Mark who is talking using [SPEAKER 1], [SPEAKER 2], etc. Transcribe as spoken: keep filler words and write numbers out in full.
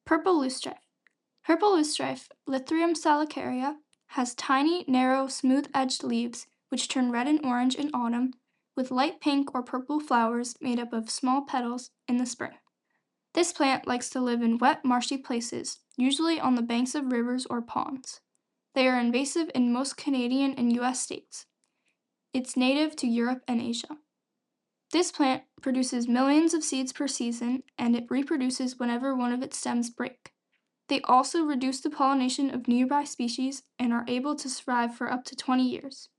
[SPEAKER 1] Purple loosestrife. Purple loosestrife, Lithrium salicaria, has tiny, narrow, smooth-edged leaves which turn red and orange in autumn, with light pink or purple flowers made up of small petals in the spring. This plant likes to live in wet, marshy places, usually on the banks of rivers or ponds. They are invasive in most Canadian and U S states. It's native to Europe and Asia. This plant produces millions of seeds per season, and it reproduces whenever one of its stems break. They also reduce the pollination of nearby species and are able to survive for up to twenty years.